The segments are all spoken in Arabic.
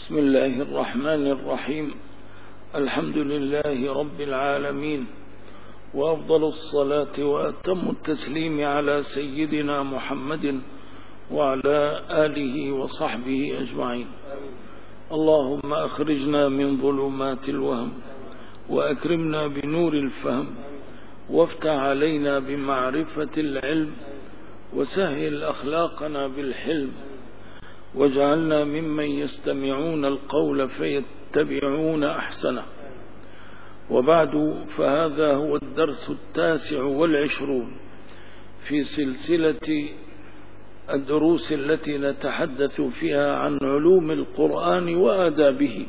بسم الله الرحمن الرحيم. الحمد لله رب العالمين، وأفضل الصلاة وأتم التسليم على سيدنا محمد وعلى آله وصحبه أجمعين. اللهم أخرجنا من ظلمات الوهم وأكرمنا بنور الفهم، وافتح علينا بمعرفة العلم، وسهل أخلاقنا بالحلم، واجعلنا ممن يستمعون القول فيتبعون أحسنه. وبعد، فهذا هو الدرس 29 في سلسلة الدروس التي نتحدث فيها عن علوم القرآن وآدابه،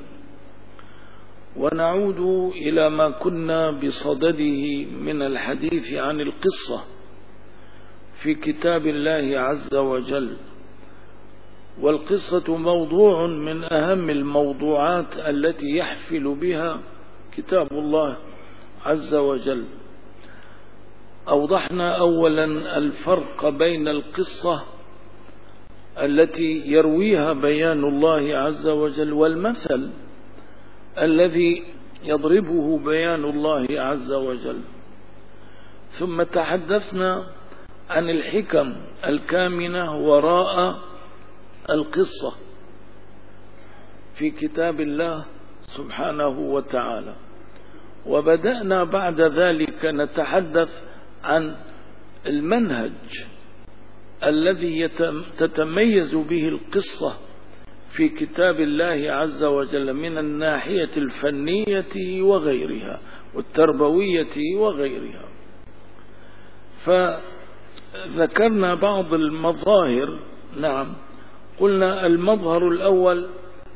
ونعود إلى ما كنا بصدده من الحديث عن القصة في كتاب الله عز وجل. والقصة موضوع من أهم الموضوعات التي يحفل بها كتاب الله عز وجل. أوضحنا أولا الفرق بين القصة التي يرويها بيان الله عز وجل والمثل الذي يضربه بيان الله عز وجل. ثم تحدثنا عن الحكم الكامنة وراء القصة في كتاب الله سبحانه وتعالى. وبدأنا بعد ذلك نتحدث عن المنهج الذي تتميز به القصة في كتاب الله عز وجل من الناحية الفنية وغيرها والتربوية وغيرها. فذكرنا بعض المظاهر. نعم، قلنا المظهر الأول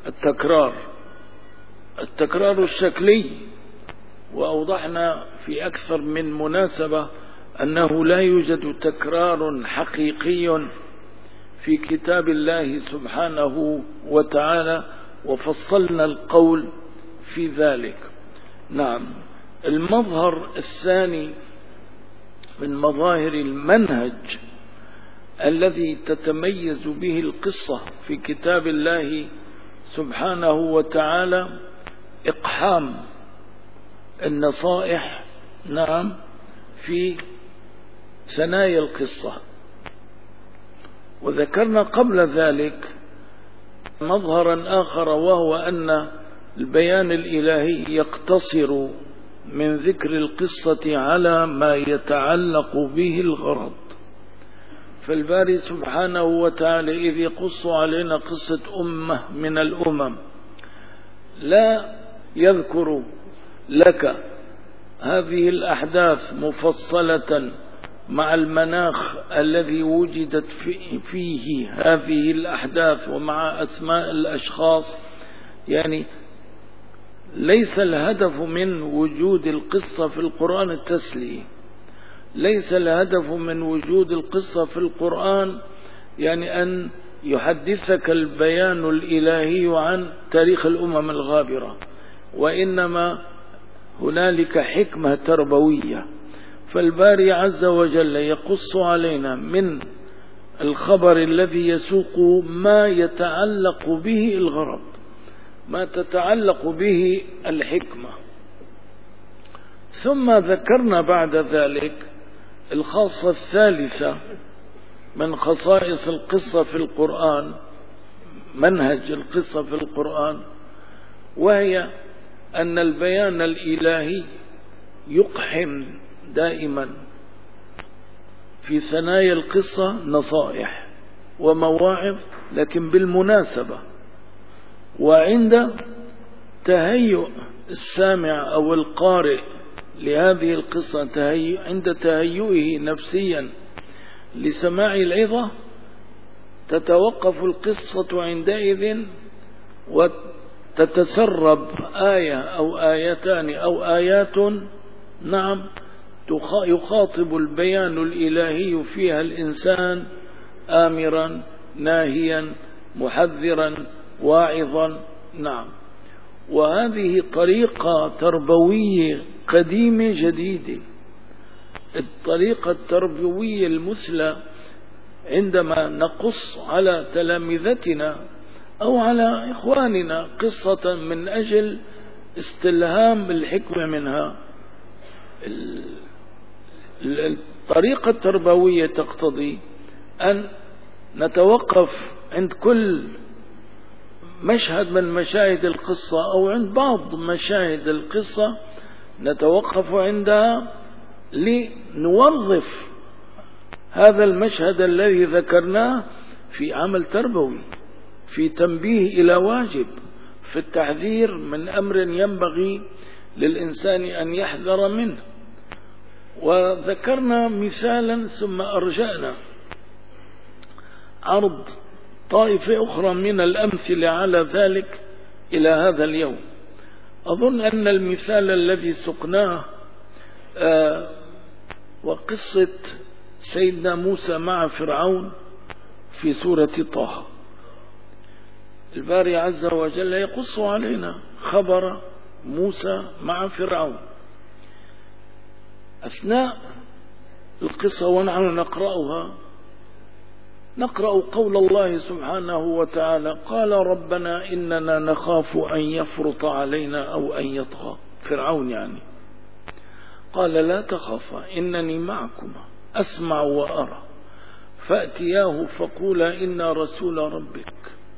التكرار الشكلي، وأوضحنا في أكثر من مناسبة أنه لا يوجد تكرار حقيقي في كتاب الله سبحانه وتعالى، وفصلنا القول في ذلك. نعم، المظهر الثاني من مظاهر المنهج الذي تتميز به القصة في كتاب الله سبحانه وتعالى إقحام النصائح. نعم، في ثنايا القصة. وذكرنا قبل ذلك مظهرا آخر، وهو أن البيان الإلهي يقتصر من ذكر القصة على ما يتعلق به الغرض. فالباري سبحانه وتعالى إذ يقص علينا قصة أمة من الأمم لا يذكر لك هذه الأحداث مفصلة مع المناخ الذي وجدت فيه هذه الأحداث ومع أسماء الأشخاص. يعني ليس الهدف من وجود القصة في القرآن التسلية، ليس الهدف من وجود القصة في القرآن يعني أن يحدثك البيان الإلهي عن تاريخ الأمم الغابرة، وإنما هنالك حكمة تربوية. فالباري عز وجل يقص علينا من الخبر الذي يسوق ما يتعلق به الغرض، ما تتعلق به الحكمة. ثم ذكرنا بعد ذلك الخاصة الثالثة من خصائص القصة في القرآن، منهج القصة في القرآن، وهي أن البيان الإلهي يقحم دائما في ثنايا القصة نصائح ومواعظ، لكن بالمناسبة وعند تهيؤ السامع أو القارئ لهذه القصة، عند تهيئه نفسيا لسماع العظة، تتوقف القصة عندئذ وتتسرب آية أو آيتان أو آيات. نعم، يخاطب البيان الإلهي فيها الإنسان آمرا ناهيا محذرا واعظا. نعم، وهذه طريقة تربوية قديمة جديدة. الطريقة التربوية المثلى عندما نقص على تلامذتنا أو على إخواننا قصة من أجل استلهام الحكمة منها. الطريقة التربوية تقتضي أن نتوقف عند كل مشهد من مشاهد القصة أو عند بعض مشاهد القصة نتوقف عندها لنوظف هذا المشهد الذي ذكرناه في عمل تربوي، في تنبيه إلى واجب، في التحذير من أمر ينبغي للإنسان أن يحذر منه. وذكرنا مثالا ثم أرجعنا عرض طائفة أخرى من الأمثلة على ذلك إلى هذا اليوم. أظن أن المثال الذي سقناه وقصة سيدنا موسى مع فرعون في سورة طه. الباري عز وجل يقص علينا خبر موسى مع فرعون. أثناء القصة ونحن نقرأها نقرأ قول الله سبحانه وتعالى: قال ربنا إننا نخاف أن يفرط علينا أو أن يطغى. فرعون يعني. قال لا تخافا إنني معكما أسمع وأرى فأتياه فقولا إنا رسول ربك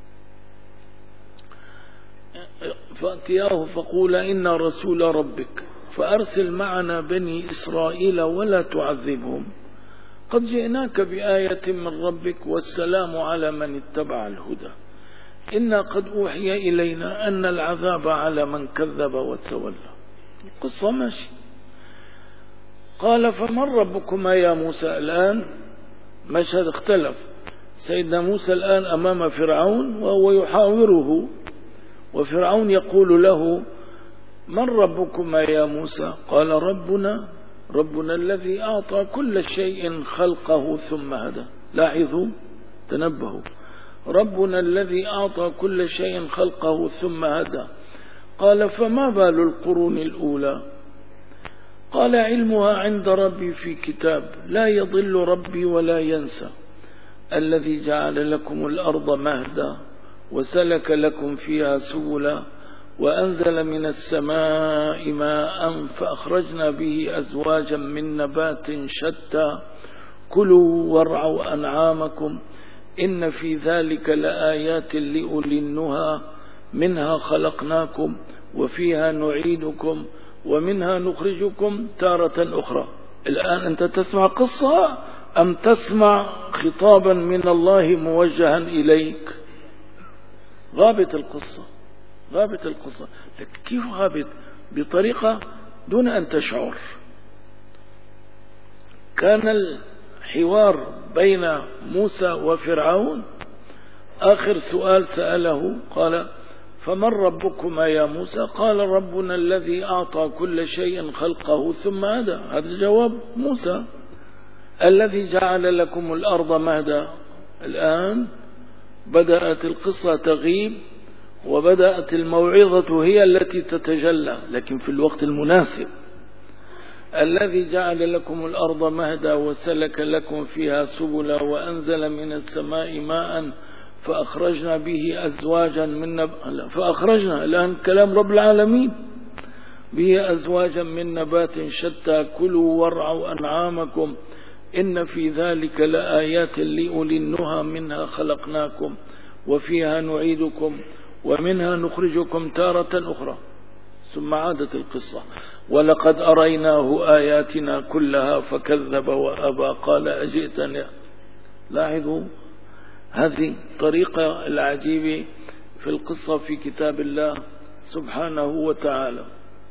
فأرسل معنا بني إسرائيل ولا تعذبهم قد جئناك بآية من ربك والسلام على من اتبع الهدى إنا قد أوحي إلينا أن العذاب على من كذب وتولى. القصة ماشي. قال فمن ربكما يا موسى؟ الآن مشهد اختلف. سيدنا موسى الآن أمام فرعون وهو يحاوره، وفرعون يقول له: من ربكما يا موسى؟ قال ربنا الذي أعطى كل شيء خلقه ثم هدى. لاحظوا، تنبهوا، ربنا الذي أعطى كل شيء خلقه ثم هدى. قال فما بال القرون الأولى؟ قال علمها عند ربي في كتاب لا يضل ربي ولا ينسى الذي جعل لكم الأرض مهدا وسلك لكم فيها سبلا وأنزل من السماء ماء فأخرجنا به أزواجا من نبات شتى كلوا وارعوا أنعامكم إن في ذلك لآيات لأولي النهى منها خلقناكم وفيها نعيدكم ومنها نخرجكم تارة أخرى. الآن أنت تسمع قصة أم تسمع خطابا من الله موجها إليك؟ غابت القصة. لكن كيف غابت؟ بطريقة دون أن تشعر. كان الحوار بين موسى وفرعون آخر سؤال سأله قال فمن ربكما يا موسى؟ قال ربنا الذي أعطى كل شيء خلقه ثم هدى. هذا جواب موسى. الذي جعل لكم الأرض مهدا. الآن بدأت القصة تغيب وبدأت الموعظة هي التي تتجلى، لكن في الوقت المناسب. الذي جعل لكم الأرض مهدا وسلك لكم فيها سبلا وأنزل من السماء ماء فأخرجنا به أزواجا فأخرجنا الآن كلام رب العالمين به أزواجا من نبات شتى كلوا وارعوا أنعامكم إن في ذلك لآيات لأولي النهى منها خلقناكم وفيها نعيدكم ومنها نخرجكم تارة أخرى. ثم عادت القصة ولقد أريناه آياتنا كلها فكذب وأبى قال أجئتنا. لاحظوا هذه الطريقة العجيبة في القصة في كتاب الله سبحانه وتعالى.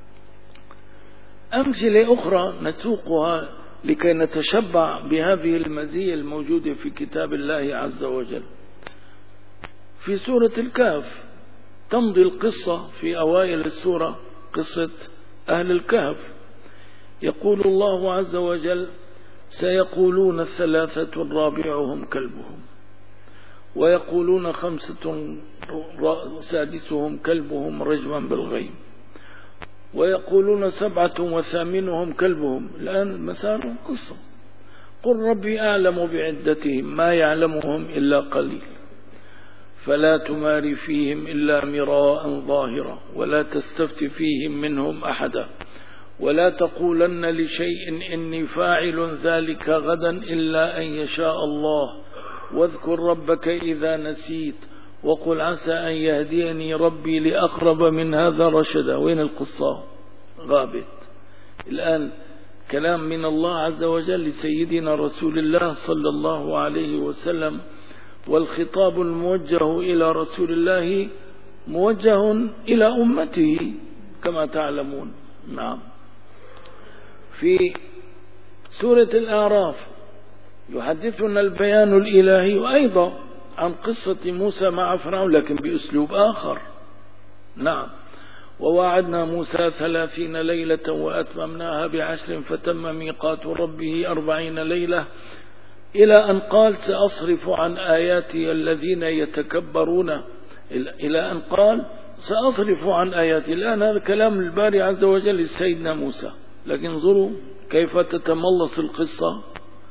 أمثلة أخرى نسوقها لكي نتشبع بهذه المزية الموجودة في كتاب الله عز وجل. في سورة الكهف تمضي القصة في أوائل السورة قصة أهل الكهف. يقول الله عز وجل سيقولون 3 رابعهم كلبهم ويقولون 5 سادسهم كلبهم رجما بالغيب ويقولون 7 وثامنهم كلبهم. الآن مسار القصة. قل ربي أعلم بعدتهم ما يعلمهم إلا قليل فلا تمار فيهم إلا مراء ظاهرا ولا تستفت فيهم منهم أحدا ولا تقولن لشيء إني فاعل ذلك غدا إلا أن يشاء الله واذكر ربك إذا نسيت وقل عسى أن يهديني ربي لأقرب من هذا رشدا. وين القصة؟ غابت. الآن كلام من الله عز وجل لسيدنا رسول الله صلى الله عليه وسلم، والخطاب الموجه إلى رسول الله موجه إلى أمته كما تعلمون. نعم. في سورة الأعراف يحدثنا البيان الإلهي وأيضا عن قصة موسى مع فرعون لكن بأسلوب آخر. نعم. وواعدنا موسى 30 ليلة وأتممناها ب10 فتم ميقات ربه 40 ليلة إلى أن قال سأصرف عن آياتي الذين يتكبرون، إلى أن قال سأصرف عن آياتي. الآن هذا كلام الباري عز وجل لسيدنا موسى، لكن انظروا كيف تتملص القصة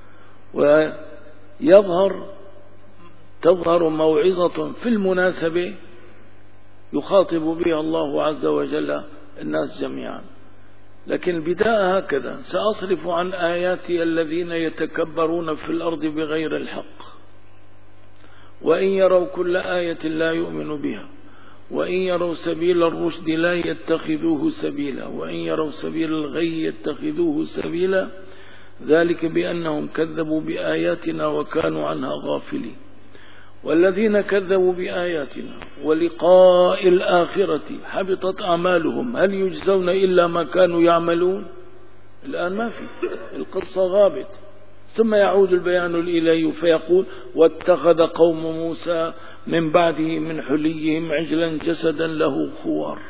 تظهر موعظة في المناسبة يخاطب بها الله عز وجل الناس جميعا. لكن البداية هكذا: سأصرف عن آياتي الذين يتكبرون في الأرض بغير الحق وإن يروا كل آية لا يؤمنوا بها وإن يروا سبيل الرشد لا يتخذوه سبيلا وإن يروا سبيل الغي يتخذوه سبيلا ذلك بأنهم كذبوا بآياتنا وكانوا عنها غافلين. والذين كذبوا بآياتنا ولقاء الآخرة حبطت أعمالهم هل يجزون إلا ما كانوا يعملون. الآن ما في، القصة غابت. ثم يعود البيان الإلهي فيقول واتخذ قوم موسى من بعده من حليهم عجلا جسدا له خوار.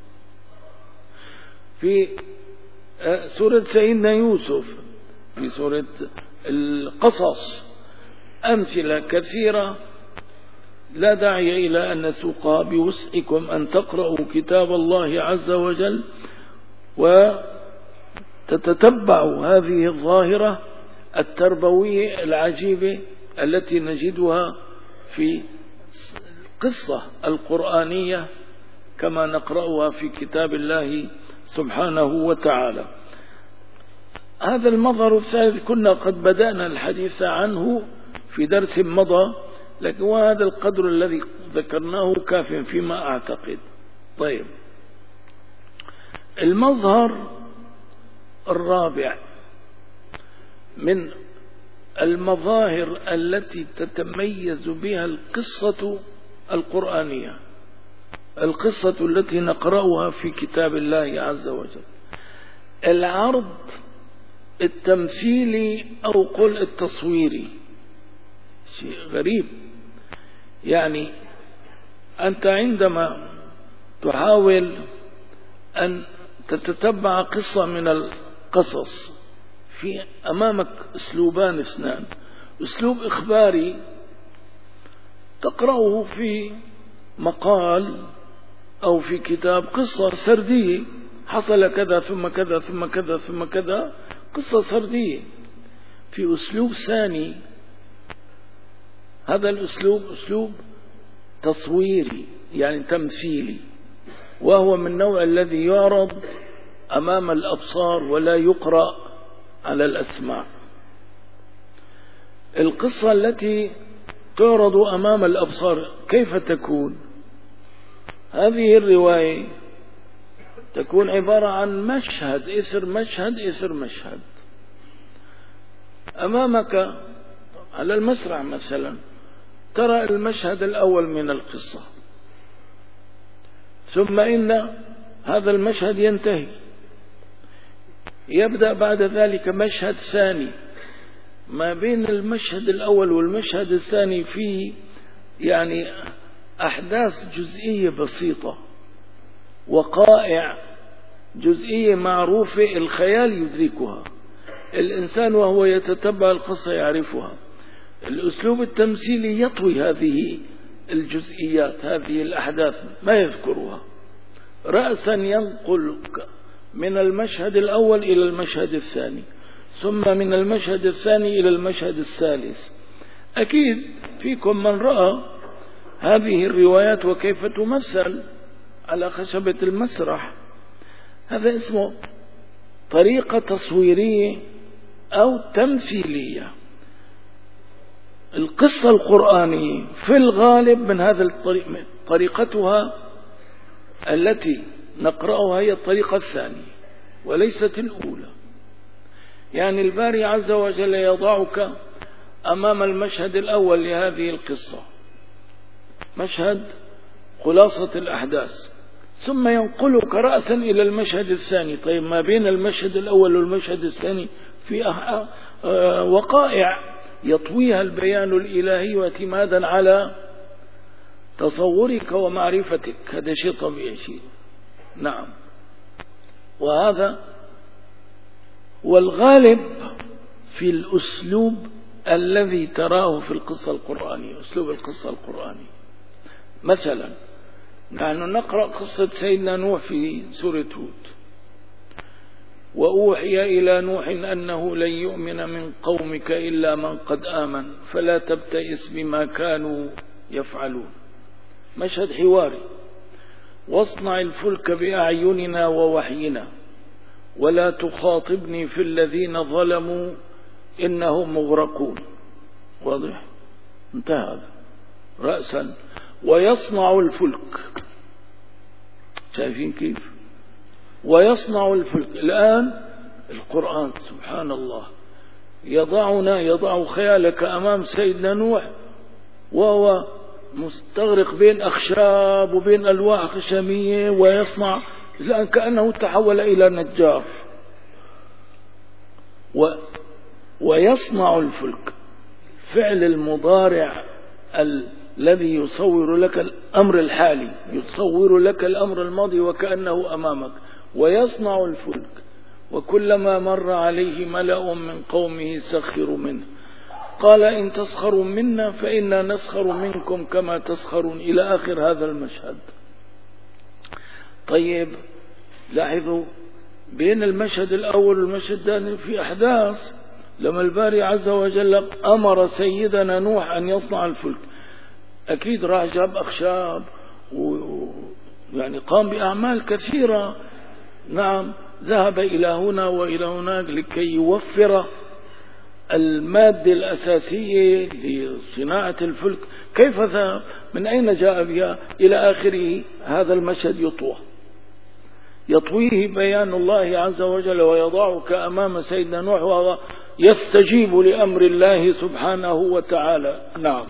في سورة سيدنا يوسف في سورة القصص أمثلة كثيرة لا داعي إلى أن نسوقها، بوسعكم أن تقرأوا كتاب الله عز وجل وتتتبعوا هذه الظاهرة التربوية العجيبة التي نجدها في القصة القرآنية كما نقرأها في كتاب الله سبحانه وتعالى. هذا المظهر الثالث كنا قد بدأنا الحديث عنه في درس مضى، لكن وهذا القدر الذي ذكرناه كاف فيما أعتقد. طيب، المظهر الرابع من المظاهر التي تتميز بها القصة القرآنية، القصة التي نقرأها في كتاب الله عز وجل، العرض التمثيلي أو قل التصويري. شيء غريب، يعني أنت عندما تحاول أن تتتبع قصة من القصص في أمامك أسلوبان اثنان: أسلوب إخباري تقرأه في مقال أو في كتاب، قصة سردية حصل كذا ثم كذا ثم كذا ثم كذا، قصة سردية. في أسلوب ثاني، هذا الأسلوب أسلوب تصويري يعني تمثيلي، وهو من النوع الذي يعرض أمام الأبصار ولا يقرأ على الأسماع. القصة التي تعرض أمام الأبصار كيف تكون؟ هذه الرواية تكون عبارة عن مشهد إثر مشهد إثر مشهد أمامك على المسرح. مثلا ترى المشهد الأول من القصة، ثم إن هذا المشهد ينتهي، يبدأ بعد ذلك مشهد ثاني. ما بين المشهد الأول والمشهد الثاني فيه يعني أحداث جزئية بسيطة، وقائع جزئية معروفة الخيال يدركها، الإنسان وهو يتتبع القصة يعرفها. الأسلوب التمثيلي يطوي هذه الجزئيات، هذه الأحداث ما يذكرها، رأسا ينقل من المشهد الأول إلى المشهد الثاني، ثم من المشهد الثاني إلى المشهد الثالث. أكيد فيكم من رأى هذه الروايات وكيف تمثل على خشبة المسرح. هذا اسمه طريقة تصويرية أو تمثيلية. القصة القرآنية في الغالب من هذا الطريق، طريقتها التي نقرأها هي الطريقة الثانية وليست الأولى. يعني الباري عز وجل يضعك أمام المشهد الأول لهذه القصة، مشهد خلاصة الأحداث، ثم ينقلك رأسا إلى المشهد الثاني. طيب ما بين المشهد الأول والمشهد الثاني في وقائع يطويها البيان الإلهي واعتمادا على تصورك ومعرفتك. هذا شيء طبيعي شيء. نعم. وهذا والغالب في الأسلوب الذي تراه في القصة القرآنية، أسلوب القصة القرآنية. مثلا نحن نقرأ قصة سيدنا نوح في سورة هود: وأوحي إلى نوح أنه لن يؤمن من قومك إلا من قد آمن فلا تبتئس بما كانوا يفعلون. مشهد حواري: واصنع الفلك بأعيننا ووحينا ولا تخاطبني في الذين ظلموا إنهم مغرقون. واضح؟ انتهى رأسا. ويصنع الفلك، شايفين كيف؟ ويصنع الفلك. الآن القرآن سبحان الله يضع خيالك أمام سيدنا نوح وهو مستغرق بين أخشاب وبين ألواح خشمية ويصنع، الآن كأنه تحول إلى نجار. ويصنع الفلك، فعل المضارع الذي يصور لك الأمر الحالي، يصور لك الأمر الماضي وكأنه أمامك. ويصنع الفلك وكلما مر عليه ملأ من قومه سخروا منه قال إن تسخروا منا فإنا نسخر منكم كما تسخرون، إلى آخر هذا المشهد. طيب لاحظوا بين المشهد الأول والمشهد الثاني في أحداث. لما الباري عز وجل أمر سيدنا نوح أن يصنع الفلك، أكيد راح جاب أخشاب يعني قام بأعمال كثيرة. نعم، ذهب إلى هنا وإلى هناك لكي يوفر المادة الأساسية لصناعة الفلك. كيف ذهب؟ من أين جاء بها؟ إلى آخره هذا المشهد يطويه بيان الله عز وجل ويضعك أمام سيدنا نوح وهو يستجيب لأمر الله سبحانه وتعالى. نعم،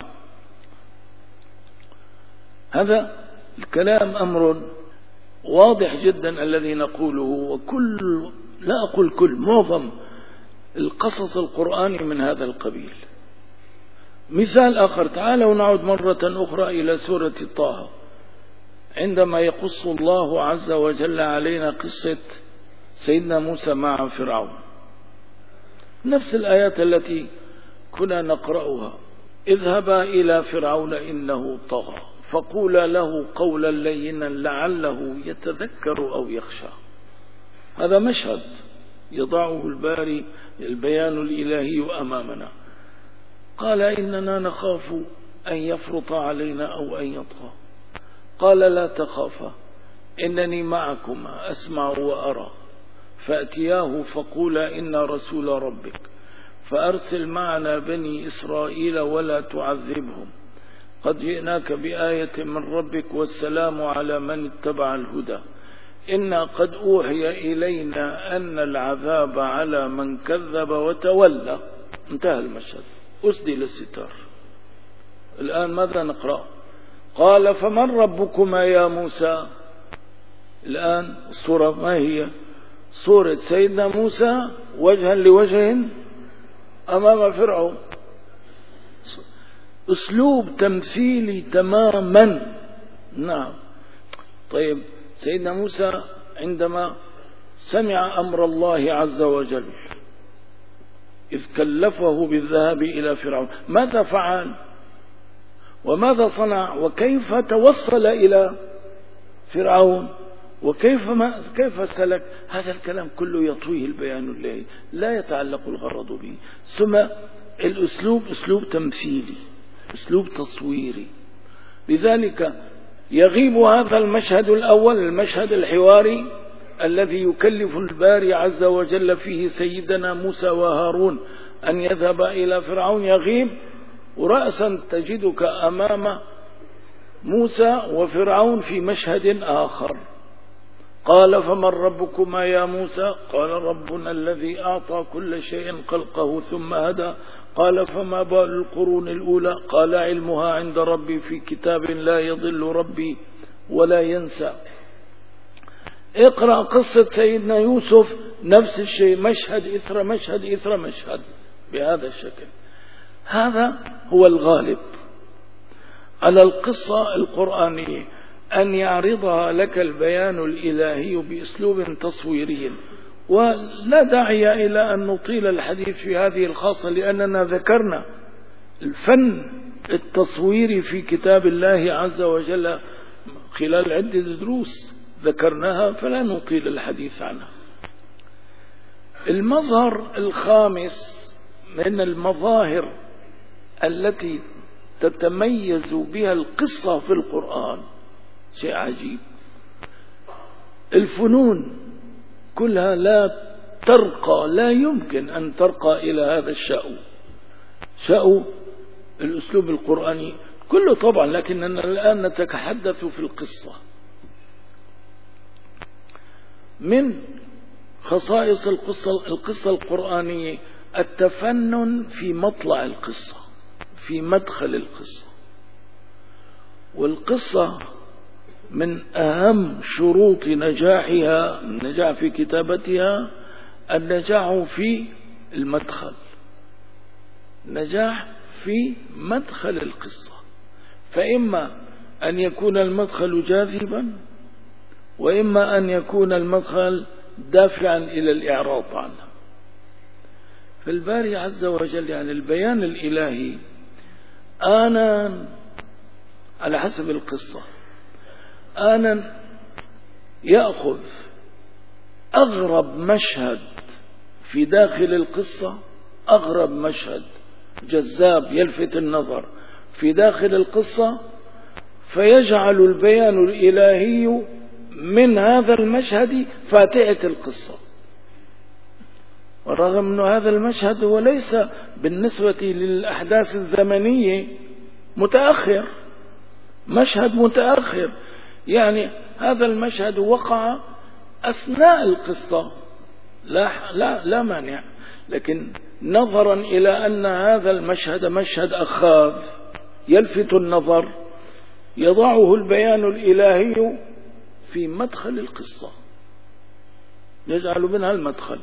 هذا الكلام أمر واضح جدا الذي نقوله. وكل، لا أقول كل، معظم القصص القرآني من هذا القبيل. مثال آخر، تعالوا نعود مرة أخرى إلى سورة طه، عندما يقص الله عز وجل علينا قصة سيدنا موسى مع فرعون، نفس الآيات التي كنا نقرأها: اذهبا إلى فرعون إنه طغى فقولا له قولا لينا لعله يتذكر أو يخشى. هذا مشهد يضعه الباري البيان الإلهي أمامنا. قال إننا نخاف أن يفرط علينا أو أن يطغى. قال لا تخافا إنني معكما أسمع وأرى فأتياه فقولا إنا رسول ربك فأرسل معنا بني إسرائيل ولا تعذبهم قد جئناك بآية من ربك والسلام على من اتبع الهدى إنا قد أوحي إلينا أن العذاب على من كذب وتولى. انتهى المشهد، أسدل الستار. الآن ماذا نقرأ؟ قال فمن ربكما يا موسى. الآن الصورة ما هي؟ صورة سيدنا موسى وجها لوجه أمام فرعون، أسلوب تمثيلي تماما. نعم. طيب سيدنا موسى عندما سمع أمر الله عز وجل إذ كلفه بالذهاب إلى فرعون، ماذا فعل وماذا صنع وكيف توصل إلى فرعون كيف سلك؟ هذا الكلام كله يطويه البيان الليلي، لا يتعلق الغرض به. ثم الأسلوب أسلوب تمثيلي، أسلوب تصويري. لذلك يغيب هذا المشهد الأول، المشهد الحواري الذي يكلف الباري عز وجل فيه سيدنا موسى وهارون أن يذهب إلى فرعون، يغيب، ورأسا تجدك أمام موسى وفرعون في مشهد آخر. قال فمن ربكما يا موسى؟ قال ربنا الذي أعطى كل شيء خلقه ثم هدى. قال فما بال القرون الأولى؟ قال علمها عند ربي في كتاب لا يضل ربي ولا ينسى. اقرأ قصة سيدنا يوسف نفس الشيء، مشهد إثر مشهد إثر مشهد بهذا الشكل. هذا هو الغالب على القصة القرآنية، أن يعرضها لك البيان الإلهي بأسلوب تصويري. ولا داعي إلى أن نطيل الحديث في هذه الخاصة، لأننا ذكرنا الفن التصويري في كتاب الله عز وجل خلال عدة دروس ذكرناها، فلا نطيل الحديث عنها. المظهر الخامس من المظاهر التي تتميز بها القصة في القرآن شيء عجيب. الفنون كلها لا ترقى، لا يمكن أن ترقى إلى هذا شأو الأسلوب القرآني كله طبعا، لكننا الآن نتحدث في القصة. من خصائص القصة القرآنية التفنن في مطلع القصة، في مدخل القصة. والقصة من أهم شروط نجاحها، النجاح في كتابتها، النجاح في المدخل، نجاح في مدخل القصة. فإما أن يكون المدخل جاذبا، وإما أن يكون المدخل دافعا إلى الإعراض عنه. فالباري عز وجل يعني البيان الإلهي آنا على حسب القصة، آنا يأخذ أغرب مشهد في داخل القصة، أغرب مشهد جذاب يلفت النظر في داخل القصة، فيجعل البيان الإلهي من هذا المشهد فاتحة القصة. ورغم أن هذا المشهد هو ليس بالنسبة للأحداث الزمنية متأخر، مشهد متأخر، يعني هذا المشهد وقع أثناء القصة، لا مانع، لكن نظرا إلى أن هذا المشهد مشهد أخاذ يلفت النظر، يضعه البيان الإلهي في مدخل القصة، يجعل منها المدخل.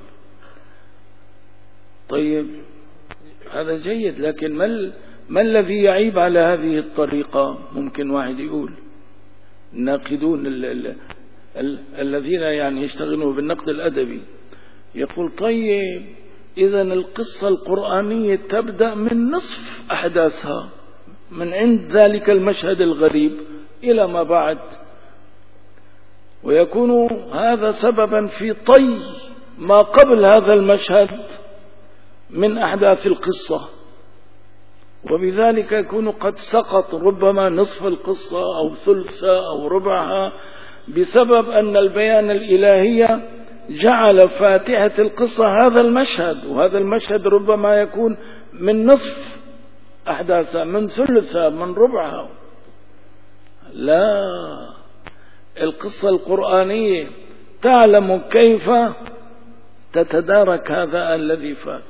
طيب هذا جيد، لكن ما الذي يعيب على هذه الطريقة؟ ممكن واحد يقول، الناقدون الذين يعني يشتغلون بالنقد الأدبي يقول طيب إذا القصة القرآنية تبدأ من نصف أحداثها، من عند ذلك المشهد الغريب إلى ما بعد، ويكون هذا سببا في طي ما قبل هذا المشهد من أحداث القصة، وبذلك يكون قد سقط ربما نصف القصة أو ثلثها أو ربعها، بسبب أن البيان الإلهي جعل فاتحة القصة هذا المشهد، وهذا المشهد ربما يكون من نصف أحداثها، من ثلثها، من ربعها. لا، القصة القرآنية تعلم كيف تتدارك هذا الذي فات.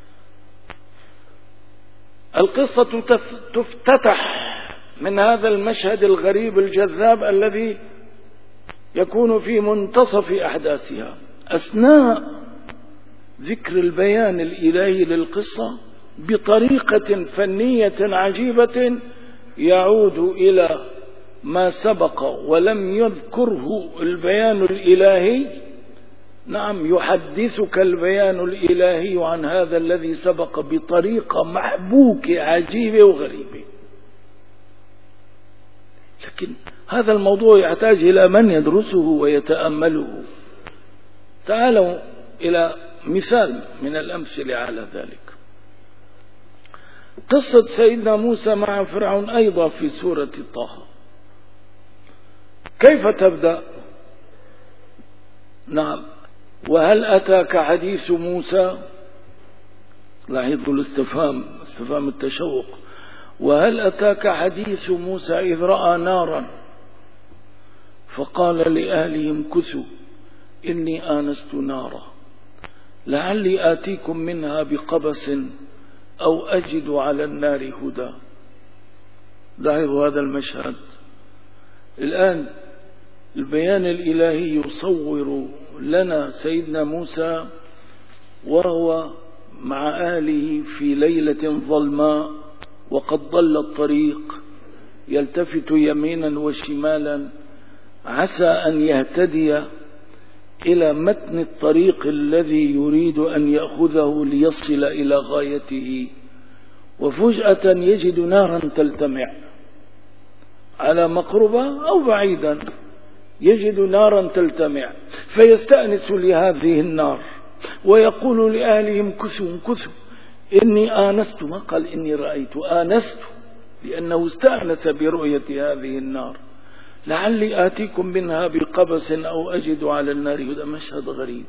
القصة تفتتح من هذا المشهد الغريب الجذاب الذي يكون في منتصف أحداثها، أثناء ذكر البيان الإلهي للقصة بطريقة فنية عجيبة يعود إلى ما سبق ولم يذكره البيان الإلهي. نعم، يحدثك البيان الإلهي عن هذا الذي سبق بطريقة محبوكة عجيبة وغريبة. لكن هذا الموضوع يحتاج إلى من يدرسه ويتأمله. تعالوا إلى مثال من الأمثلة على ذلك. قصة سيدنا موسى مع فرعون أيضا في سورة طه. كيف تبدأ؟ نعم. وهل أتاك حديث موسى؟ لاحظوا الاستفهام، استفهام التشوق. وهل أتاك حديث موسى إذ رأى نارا فقال لأهلهم كثوا إني آنست نارا لعلي آتيكم منها بقبس أو أجد على النار هدى. لاحظوا هذا المشهد. الآن البيان الإلهي يصور لنا سيدنا موسى وهو مع أهله في ليلة ظلماء وقد ضل الطريق، يلتفت يمينا وشمالا عسى أن يهتدي إلى متن الطريق الذي يريد أن يأخذه ليصل إلى غايته، وفجأة يجد نارا تلتمع على مقربة أو بعيدا، يجد نارا تلتمع فيستأنس لهذه النار ويقول لأهلهم كثوا كثوا إني آنست، ما قال إني رأيت، آنست لأنه استأنس برؤية هذه النار، لعلي آتيكم منها بقبس أو أجد على النار هدى. مشهد غريب.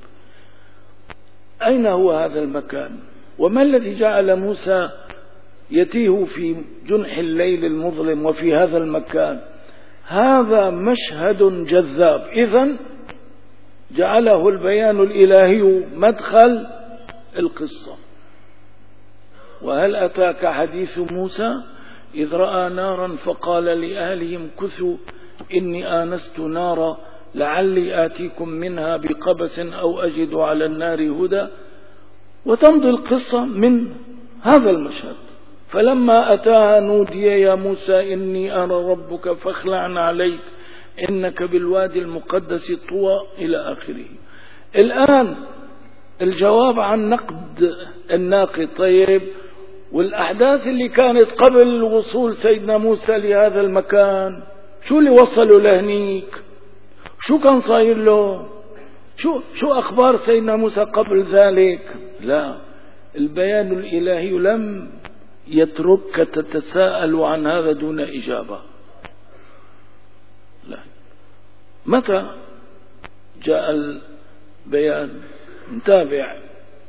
أين هو هذا المكان؟ وما الذي جعل موسى يتيه في جنح الليل المظلم وفي هذا المكان؟ هذا مشهد جذاب. إذن جعله البيان الإلهي مدخل القصة. وهل أتاك حديث موسى إذ رأى نارا فقال لأهلهم كثوا إني آنست نارا لعلي آتيكم منها بقبس أو أجد على النار هدى. وتمضي القصة من هذا المشهد. فلما أتاها نودي يا موسى إني أنا ربك فاخلع عليك إنك بالوادي المقدس طوى إلى آخره. الآن الجواب عن نقد الناقد. طيب، والأحداث اللي كانت قبل وصول سيدنا موسى لهذا المكان، شو اللي وصلوا لهنيك؟ شو كان صاير له؟ شو أخبار سيدنا موسى قبل ذلك؟ لا، البيان الإلهي لم يتركك تتساءل عن هذا دون إجابة. لا. متى جاء البيان؟ نتابع.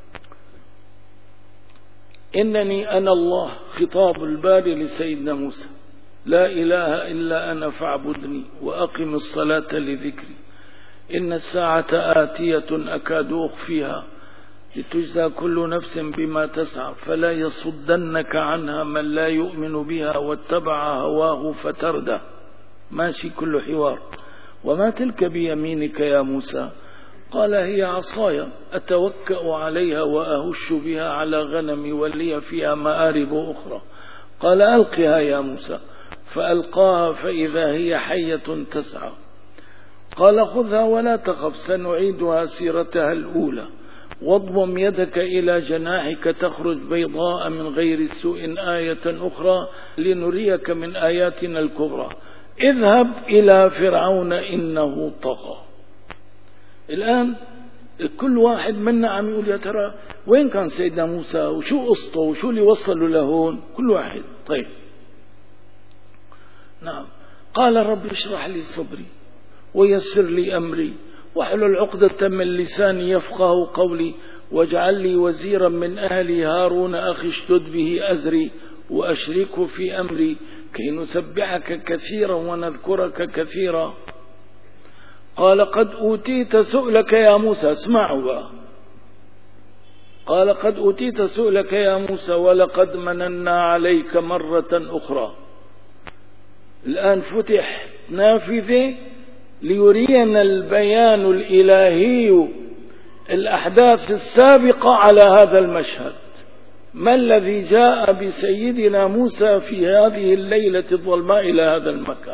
إنني أنا الله، خطاب الباري لسيدنا موسى، لا إله إلا أنا فاعبدني وأقم الصلاة لذكري إن الساعة آتية أكاد أخفيها لتجزى كل نفس بما تسعى فلا يصدنك عنها من لا يؤمن بها واتبع هواه فتردى. ماشي كل حوار. وما تلك بيمينك يا موسى؟ قال هي عصاي أتوكأ عليها وأهش بها على غنمي ولي فيها مآرب أخرى. قال ألقها يا موسى فألقاها فإذا هي حية تسعى. قال خذها ولا تخف سنعيدها سيرتها الأولى واضمم يدك إلى جناحك تخرج بيضاء من غير سوء آية أخرى لنريك من آياتنا الكبرى اذهب إلى فرعون إنه طغى. الآن كل واحد منا عم يقول يا ترى وين كان سيدنا موسى وشو قصته وشو اللي وصلوا لهون؟ كل واحد. طيب، نعم. قال رب اشرح لي صدري ويسر لي أمري واحلل عقدة من لساني يفقه قولي واجعل لي وزيرا من أهلي هارون أخي اشدد به أزري وأشركه في أمري كي نسبحك كثيرا ونذكرك كثيرا. قال قد أوتيت سؤلك يا موسى. اسمعوا بقى. قال قد أوتيت سؤلك يا موسى ولقد مننا عليك مرة أخرى. الآن فتح نافذة ليرينا البيان الإلهي الأحداث السابقة على هذا المشهد. ما الذي جاء بسيدنا موسى في هذه الليلة الظلماء إلى هذا المكان؟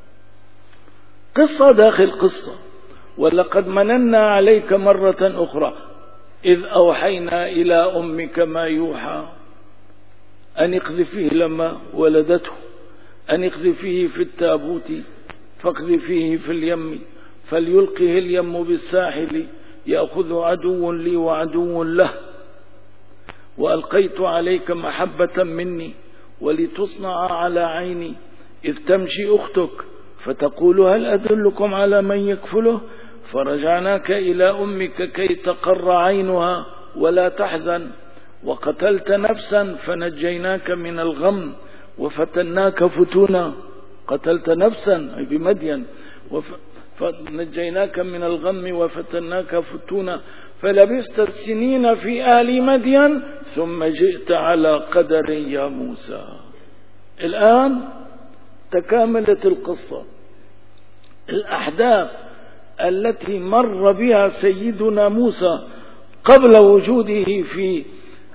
قصة داخل قصة. ولقد مننا عليك مرة أخرى إذ أوحينا إلى أمك ما يوحى أن اقذفيه لما ولدته أن اقذفيه في التابوت فاقذفيه في اليم فليلقه اليم بالساحل يأخذ عدو لي وعدو له وألقيت عليك محبة مني ولتصنع على عيني إذ تمشي أختك فتقول هل أدلكم على من يكفله فرجعناك إلى أمك كي تقر عينها ولا تحزن وقتلت نفسا فنجيناك من الغم وفتناك فتونا. قتلت نفسا بمدين فنجيناك من الغم وفتناك فتونا فلبثت السنين في آل مدين ثم جئت على قدر يا موسى. الآن تكاملت القصة. الأحداث التي مر بها سيدنا موسى قبل وجوده في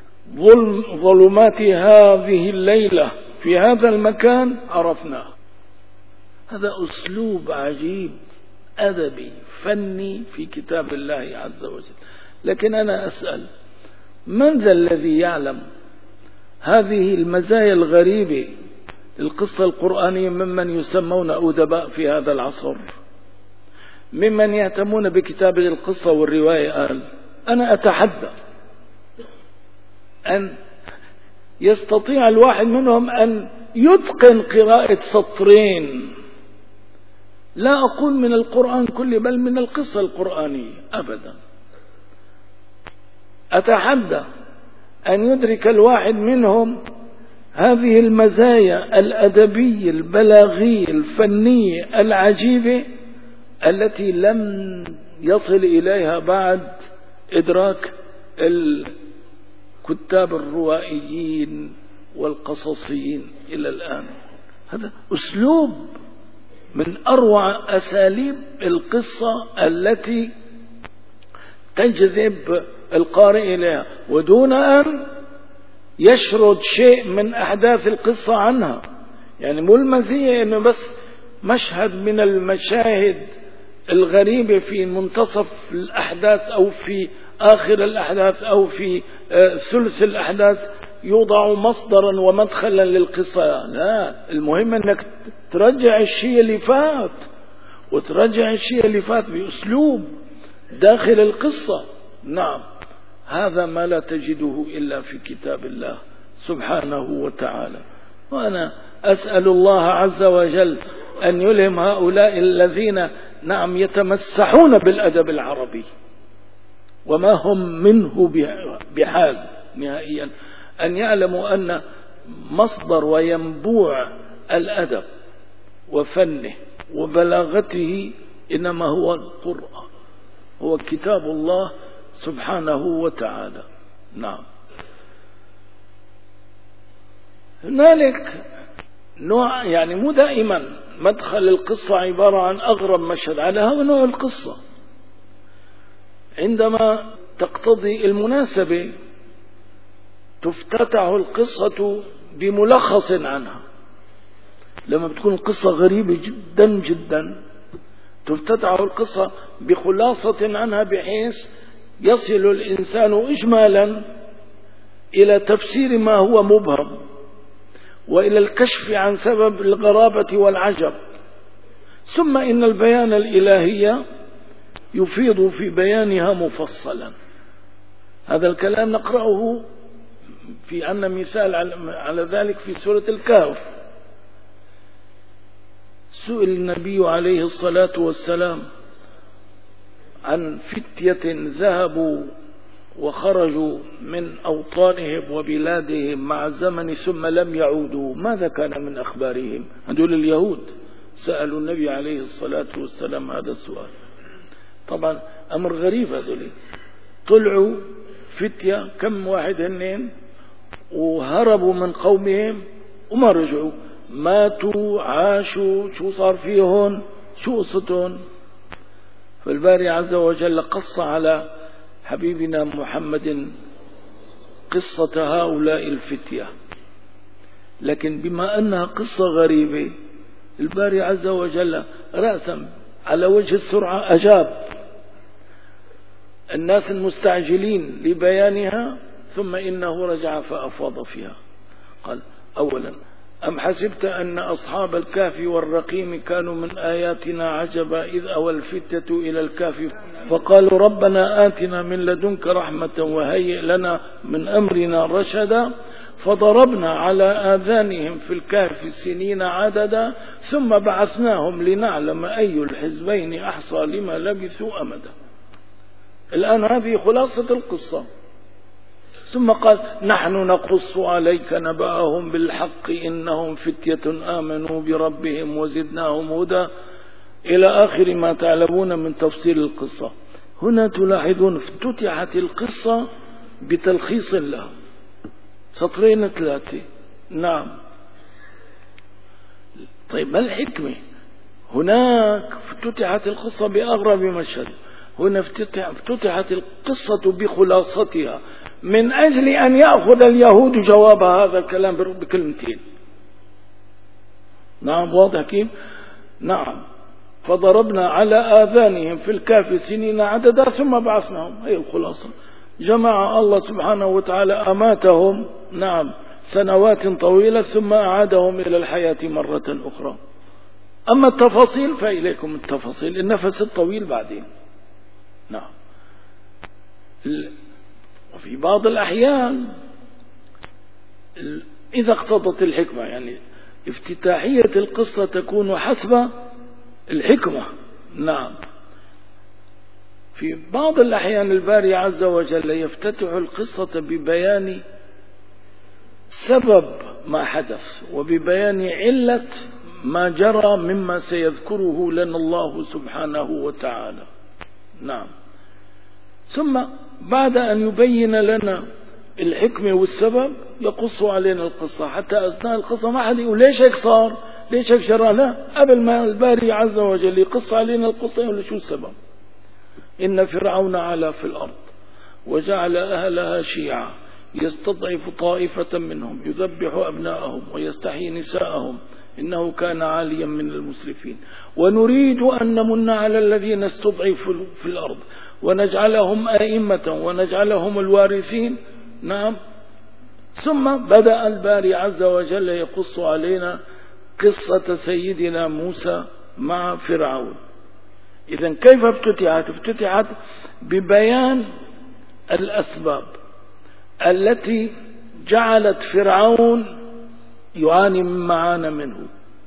ظلمات هذه الليلة في هذا المكان عرفناه. هذا أسلوب عجيب أدبي فني في كتاب الله عز وجل. لكن أنا أسأل من ذا الذي يعلم هذه المزايا الغريبة القصة القرآنية ممن يسمون أدباء في هذا العصر، ممن يهتمون بكتابة القصة والرواية؟ قال أنا أتحدى أن يستطيع الواحد منهم أن يتقن قراءة سطرين، لا أقول من القرآن كله بل من القصة القرآنية أبدا. أتحدى أن يدرك الواحد منهم هذه المزايا الأدبية البلاغية الفنية العجيبة التي لم يصل إليها بعد إدراك الكتاب الروائيين والقصصيين إلى الآن. هذا أسلوب من أروع أساليب القصة التي تجذب القارئ إليها ودون أن يشرد شيء من أحداث القصة عنها. يعني مو المزية إنه بس مشهد من المشاهد الغريبة في منتصف الأحداث أو في آخر الأحداث أو في ثلث الأحداث يوضع مصدرا ومدخلا للقصة. لا، المهم أنك ترجع الشيء اللي فات وترجع الشيء اللي فات بأسلوب داخل القصة. نعم، هذا ما لا تجده إلا في كتاب الله سبحانه وتعالى. وأنا أسأل الله عز وجل أن يلهم هؤلاء الذين نعم يتمسحون بالأدب العربي وما هم منه بحال نهائيا أن يعلموا أن مصدر وينبوع الأدب وفنه وبلاغته إنما هو القرآن، هو كتاب الله سبحانه وتعالى. نعم، هنالك نوع، يعني مو دائما مدخل القصة عبارة عن أغرب مشهد، على هذا نوع القصة. عندما تقتضي المناسبة تفتتح القصة بملخص عنها. لما بتكون القصة غريبة جدا جدا تفتتح القصة بخلاصة عنها بحيث يصل الإنسان إجمالا إلى تفسير ما هو مبهم وإلى الكشف عن سبب الغرابة والعجب. ثم إن البيان الإلهي يفيض في بيانها مفصلا. هذا الكلام نقرأه في عنا مثال على ذلك في سورة الكهف. سئل النبي عليه الصلاة والسلام عن فتية ذهبوا وخرجوا من أوطانهم وبلادهم مع الزمن ثم لم يعودوا، ماذا كان من أخبارهم؟ هذول اليهود سألوا النبي عليه الصلاة والسلام هذا السؤال. طبعا أمر غريب، هذول طلعوا فتية كم واحد هنين وهربوا من قومهم وما رجعوا، ماتوا عاشوا، شو صار فيهم، شو قصتهم؟ فالباري عز وجل قص على حبيبنا محمد قصة هؤلاء الفتية، لكن بما أنها قصة غريبة الباري عز وجل رأسا على وجه السرعة أجاب الناس المستعجلين لبيانها، ثم إنه رجع فأفاض فيها. قال: أولا أم حسبت أن أصحاب الكهف والرقيم كانوا من آياتنا عجبا إذ أوى الفتية إلى الكهف فقالوا ربنا آتنا من لدنك رحمة وهيئ لنا من أمرنا رشدا فضربنا على آذانهم في الكهف سنين عددا ثم بعثناهم لنعلم أي الحزبين أحصى لما لبثوا أمدا. الآن هذه خلاصة القصة. ثم قال نحن نقص عليك نبأهم بالحق إنهم فتية آمنوا بربهم وزدناهم هدى إلى آخر ما تعلمون من تفصيل القصة. هنا تلاحظون افتتحت القصة بتلخيص لها، سطرين 3. نعم. طيب ما الحكمة؟ هناك افتتحت القصة بأغرب مشهد، هنا افتتحت القصة بخلاصتها من أجل أن يأخذ اليهود جواب هذا الكلام بكلمتين. نعم واضح كيف؟ نعم. فضربنا على آذانهم في الكهف سنين عددا ثم بعثناهم، هي الخلاصة. جمع الله سبحانه وتعالى أماتهم نعم سنوات طويلة ثم أعادهم إلى الحياة مرة أخرى. أما التفاصيل فإليكم التفاصيل، النفس الطويل بعدين. نعم. وفي بعض الأحيان إذا اقتضت الحكمة، يعني افتتاحية القصة تكون حسب الحكمة. نعم. في بعض الأحيان الباري عز وجل يفتتح القصة ببيان سبب ما حدث وببيان علة ما جرى مما سيذكره لنا الله سبحانه وتعالى. نعم. ثم بعد أن يبين لنا الحكمة والسبب يقص علينا القصة، حتى أثناء القصة ما حد يقول ليش هيك صار، ليش هيك جرى. لا، قبل ما الباري عز وجل يقص علينا القصة يقول شو السبب. إن فرعون علا في الأرض وجعل أهلها شيعا يستضعف طائفة منهم يذبح أبناءهم ويستحيي نساءهم إنه كان عاليا من المسرفين ونريد أن نمن على الذين استضعفوا في الأرض ونجعلهم أئمة ونجعلهم الوارثين. نعم. ثم بدأ الباري عز وجل يقص علينا قصة سيدنا موسى مع فرعون. إذن كيف افتتحت؟ افتتحت ببيان الأسباب التي جعلت فرعون يعاني مما عانى منه،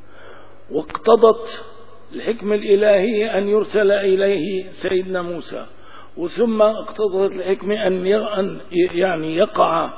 واقتضت الحكمة الإلهية أن يرسل إليه سيدنا موسى، وثم اقتضت الحكمة أن يعني يقع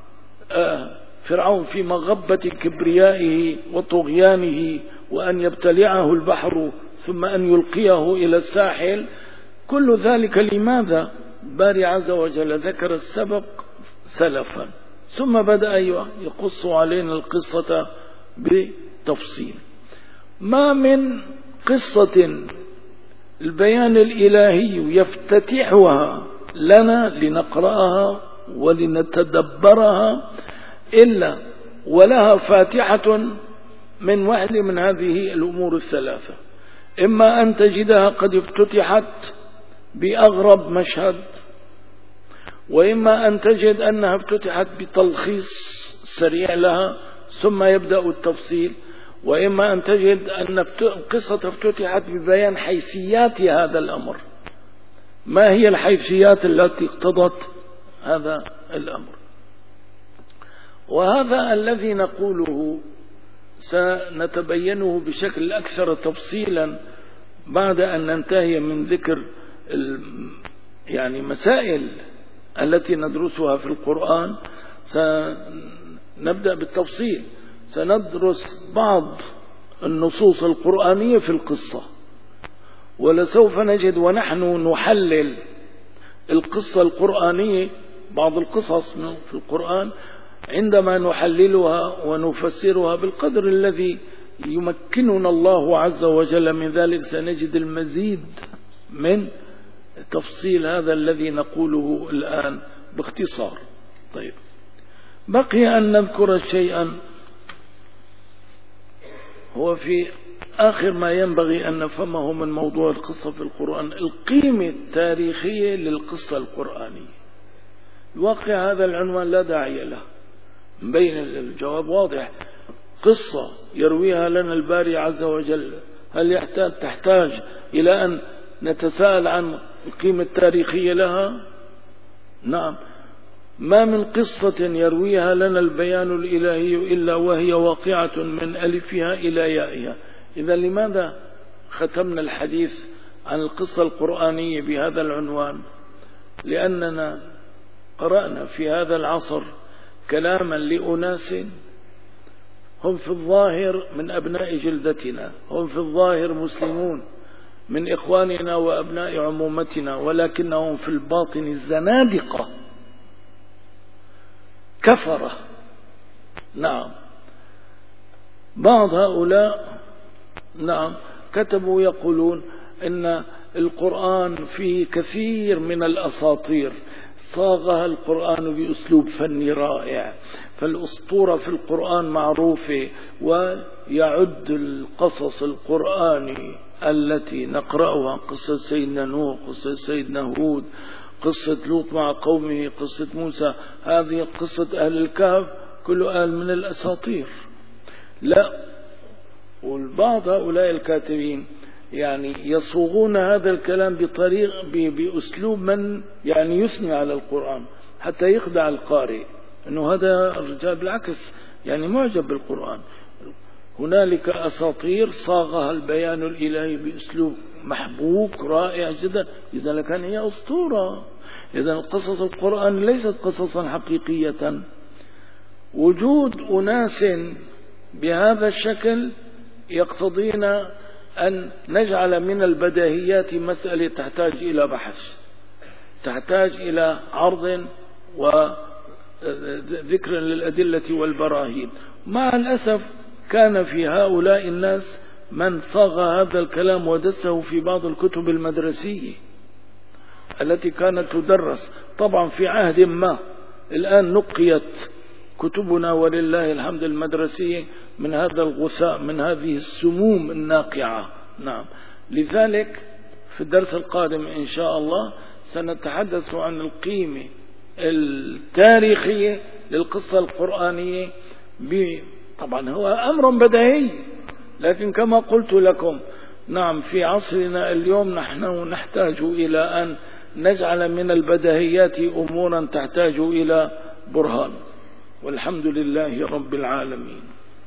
فرعون في مغبة كبريائه وطغيانه وأن يبتلعه البحر ثم أن يلقيه إلى الساحل. كل ذلك لماذا؟ باري عز وجل ذكر السبب سلفا ثم بدأ يقص علينا القصة بتفصيل. ما من قصة البيان الإلهي يفتتحها لنا لنقرأها ولنتدبرها إلا ولها فاتحة من واحد من هذه الأمور الثلاثة. إما أن تجدها قد افتتحت بأغرب مشهد، وإما أن تجد أنها افتتحت بتلخيص سريع لها ثم يبدأ التفصيل، وإما أن تجد أن القصة افتتحت ببيان حيثيات هذا الأمر. ما هي الحيثيات التي اقتضت هذا الأمر؟ وهذا الذي نقوله سنتبينه بشكل أكثر تفصيلا بعد أن ننتهي من ذكر يعني مسائل التي ندرسها في القرآن. سنبدأ بالتفصيل، سندرس بعض النصوص القرآنية في القصة، ولسوف نجد ونحن نحلل القصة القرآنية بعض القصص في القرآن عندما نحللها ونفسرها بالقدر الذي يمكننا الله عز وجل من ذلك سنجد المزيد من تفصيل هذا الذي نقوله الآن باختصار. طيب، بقي أن نذكر شيئا هو في آخر ما ينبغي أن نفهمه من موضوع القصة في القرآن، القيمة التاريخية للقصة القرآنية. الواقع هذا العنوان لا داعي له، مبين الجواب واضح. قصة يرويها لنا الباري عز وجل، هل تحتاج إلى أن نتساءل عن القيمة التاريخية لها؟ نعم. ما من قصة يرويها لنا البيان الإلهي إلا وهي واقعة من ألفها إلى يائها. إذا لماذا ختمنا الحديث عن القصة القرآنية بهذا العنوان؟ لأننا قرأنا في هذا العصر كلاما لأناس هم في الظاهر من أبناء جلدتنا، هم في الظاهر مسلمون من إخواننا وأبناء عمومتنا، ولكنهم في الباطن الزنادقة كفرة. نعم. بعض هؤلاء نعم كتبوا يقولون إن القرآن فيه كثير من الأساطير صاغها القرآن بأسلوب فني رائع، فالأسطورة في القرآن معروفة، ويعد القصص القرآني التي نقرأها قصة سيدنا نوح، قصة سيدنا هود، قصة لوط مع قومه، قصة موسى، هذه قصة أهل الكهف كله من الأساطير. لا، والبعض هؤلاء الكاتبين يعني يصوغون هذا الكلام بأسلوب من يعني يثني على القرآن حتى يخدع القارئ أنه هذا الرجال بالعكس يعني معجب بالقرآن. هنالك أساطير صاغها البيان الإلهي بأسلوب محبوك رائع جدا، إذا لكان هي أسطورة. إذا قصص القرآن ليست قصصا حقيقية. وجود أناس بهذا الشكل يقتضينا أن نجعل من البديهيات مسألة تحتاج إلى بحث، تحتاج إلى عرض وذكر للأدلة والبراهين. مع الأسف كان في هؤلاء الناس من صاغ هذا الكلام ودسه في بعض الكتب المدرسية التي كانت تدرس طبعا في عهد ما. الآن نقيت كتبنا ولله الحمد المدرسية من هذا الغثاء، من هذه السموم الناقعة. نعم. لذلك في الدرس القادم إن شاء الله سنتحدث عن القيمة التاريخية للقصة القرآنية. طبعا هو أمر بديهي، لكن كما قلت لكم نعم في عصرنا اليوم نحن نحتاج إلى أن نجعل من البديهيات أمورا تحتاج إلى برهان. والحمد لله رب العالمين.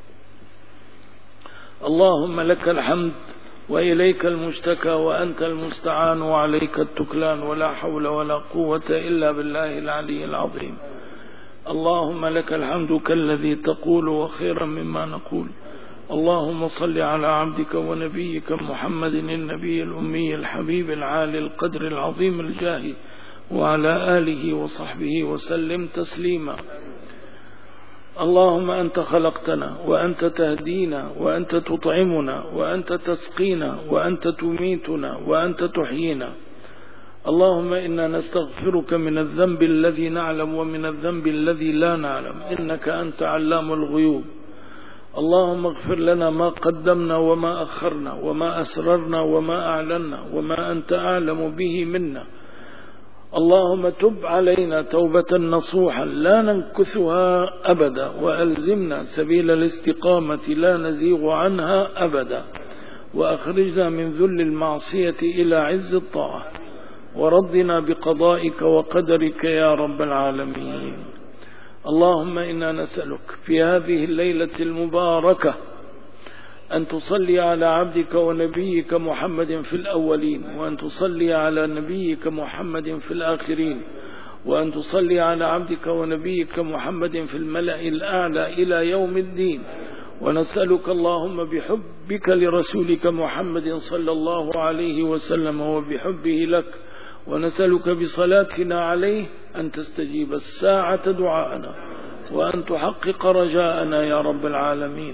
اللهم لك الحمد وإليك المشتكى وأنت المستعان وعليك التكلان، ولا حول ولا قوة إلا بالله العلي العظيم. اللهم لك الحمد كالذي تقول وخيرا مما نقول. اللهم صل على عبدك ونبيك محمد النبي الأمي الحبيب العالي القدر العظيم الجاه، وعلى آله وصحبه وسلم تسليما. اللهم أنت خلقتنا وأنت تهدينا وأنت تطعمنا وأنت تسقينا وأنت تميتنا وأنت تحيينا. اللهم إنا نستغفرك من الذنب الذي نعلم ومن الذنب الذي لا نعلم، إنك أنت علام الغيوب. اللهم اغفر لنا ما قدمنا وما أخرنا وما أسررنا وما أعلنا وما أنت أعلم به منا. اللهم تب علينا توبة نصوحا لا ننكثها أبدا، وألزمنا سبيل الاستقامة لا نزيغ عنها أبدا، وأخرجنا من ذل المعصية إلى عز الطاعة، وردنا بقضائك وقدرك يا رب العالمين. اللهم إنا نسألك في هذه الليلة المباركة أن تصلي على عبدك ونبيك محمد في الأولين، وأن تصلي على نبيك محمد في الآخرين، وأن تصلي على عبدك ونبيك محمد في الملأ الأعلى إلى يوم الدين. ونسألك اللهم بحبك لرسولك محمد صلى الله عليه وسلم وبحبه لك، ونسألك بصلاتنا عليه أن تستجيب الساعة دعاءنا وأن تحقق رجاءنا يا رب العالمين.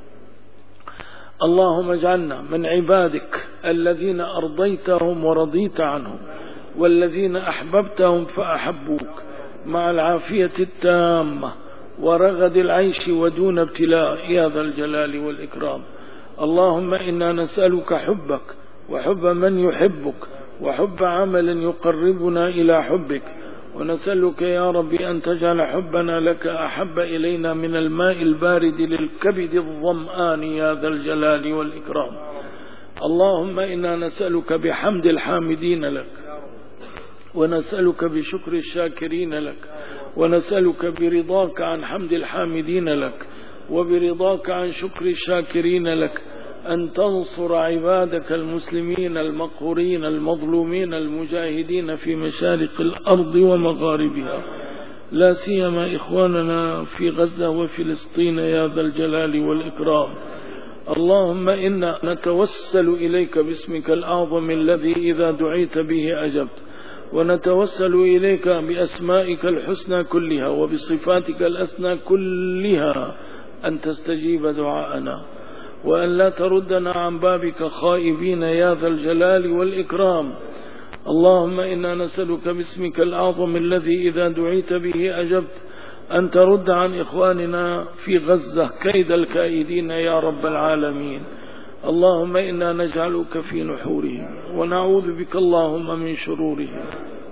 اللهم اجعلنا من عبادك الذين أرضيتهم ورضيت عنهم، والذين أحببتهم فأحبوك، مع العافية التامة ورغد العيش ودون ابتلاء يا ذا الجلال والإكرام. اللهم إنا نسألك حبك وحب من يحبك، وحب عمل يقربنا إلى حبك، ونسألك يا ربي أن تجعل حبنا لك أحب إلينا من الماء البارد للكبد الظمآن يا ذا الجلال والإكرام. اللهم إنا نسألك بحمد الحامدين لك، ونسألك بشكر الشاكرين لك، ونسألك برضاك عن حمد الحامدين لك، وبرضاك عن شكر الشاكرين لك، أن تنصر عبادك المسلمين المقهورين المظلومين المجاهدين في مشارق الأرض ومغاربها، لا سيما إخواننا في غزة وفلسطين يا ذا الجلال والإكرام. اللهم إنا نتوسل إليك باسمك الأعظم الذي إذا دعيت به أجبت، ونتوسل إليك بأسمائك الحسنى كلها وبصفاتك الأسنى كلها أن تستجيب دعاءنا، وأن لا تردنا عن بابك خائبين يا ذا الجلال والإكرام. اللهم إنا نسألك باسمك الأعظم الذي إذا دعيت به أجبت أن ترد عن إخواننا في غزة كيد الكائدين يا رب العالمين. اللهم إنا نجعلك في نحورهم ونعوذ بك اللهم من شرورهم.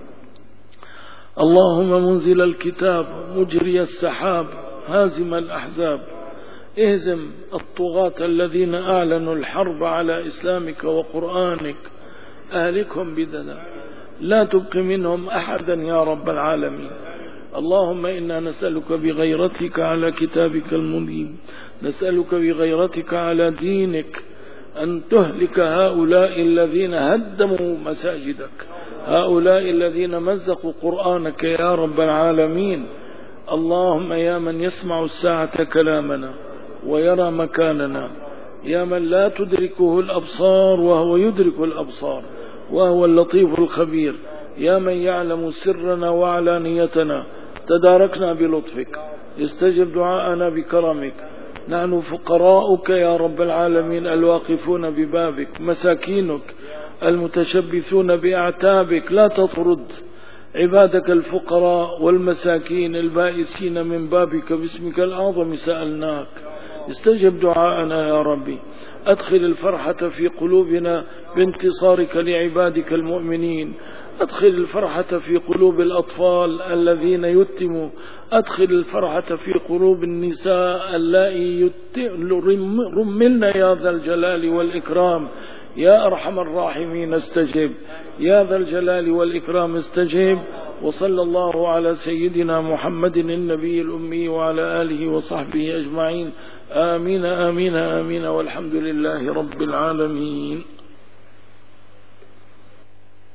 اللهم منزل الكتاب مجري السحاب هازم الأحزاب، اهزم الطغاة الذين أعلنوا الحرب على إسلامك وقرآنك، أهلكهم بدنا، لا تبق منهم أحدا يا رب العالمين. اللهم إنا نسألك بغيرتك على كتابك المبين، نسألك بغيرتك على دينك أن تهلك هؤلاء الذين هدموا مساجدك، هؤلاء الذين مزقوا قرآنك يا رب العالمين. اللهم يا من يسمع الساعة كلامنا ويرى مكاننا، يا من لا تدركه الأبصار وهو يدرك الأبصار وهو اللطيف الخبير، يا من يعلم سرنا وعلانيتنا، تداركنا بلطفك، استجب دعاءنا بكرمك. نحن فقراؤك يا رب العالمين الواقفون ببابك، مساكينك المتشبثون بأعتابك، لا تطرد عبادك الفقراء والمساكين البائسين من بابك باسمك الأعظم سألناك، استجب دعاءنا يا ربي. أدخل الفرحة في قلوبنا بانتصارك لعبادك المؤمنين، أدخل الفرحة في قلوب الأطفال الذين يتموا، أدخل الفرحة في قلوب النساء اللائي رملن يا ذا الجلال والإكرام. يا أرحم الراحمين استجب، يا ذا الجلال والإكرام استجب. وصلى الله على سيدنا محمد النبي الأمي وعلى آله وصحبه أجمعين. آمين آمين آمين، والحمد لله رب العالمين.